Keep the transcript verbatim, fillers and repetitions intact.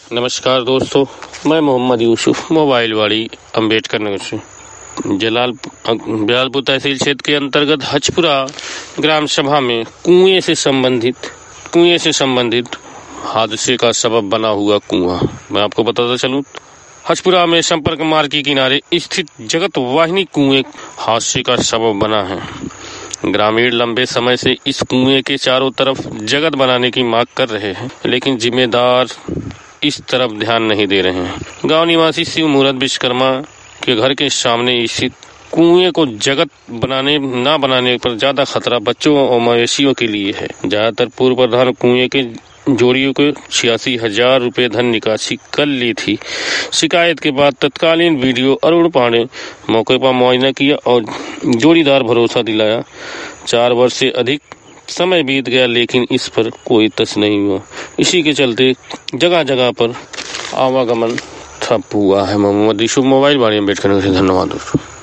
नमस्कार दोस्तों, मैं मोहम्मद यूसुफ मोबाइल वाड़ी अम्बेडकर नगर से जलाल बयालपुर तहसील क्षेत्र के अंतर्गत हजपुरा ग्राम सभा में कुएं से संबंधित कुएं से संबंधित हादसे का सबब बना हुआ कुआं। मैं आपको बताता चलूं, हजपुरा में संपर्क मार्ग के किनारे स्थित जगत वाहिनी कुएं हादसे का सबब बना है। ग्रामीण लंबे समय से इस कुएं के चारों तरफ जगत बनाने की मांग कर रहे हैं, लेकिन जिम्मेदार इस तरफ ध्यान नहीं दे रहे हैं। गांव निवासी शिव मुहूर्त विश्वकर्मा के घर के सामने स्थित कुएं को जगत बनाने न बनाने पर ज्यादा खतरा बच्चों और मवेशियों के लिए है। ज्यादातर पूर्व प्रधान कुएं के जोड़ियों को छियासी हजार रूपए धन निकासी कर ली थी। शिकायत के बाद तत्कालीन वीडियो अरुण पांडे मौके पर मुआयना किया और जोड़ीदार भरोसा दिलाया। चार वर्ष से अधिक समय बीत गया, लेकिन इस पर कोई तस नहीं हुआ। इसी के चलते जगह जगह पर आवागमन ठप हुआ है। मोहम्मद यूसुफ मोबाइल वाड़ी अम्बेडकर नगर से। धन्यवाद दोस्तों।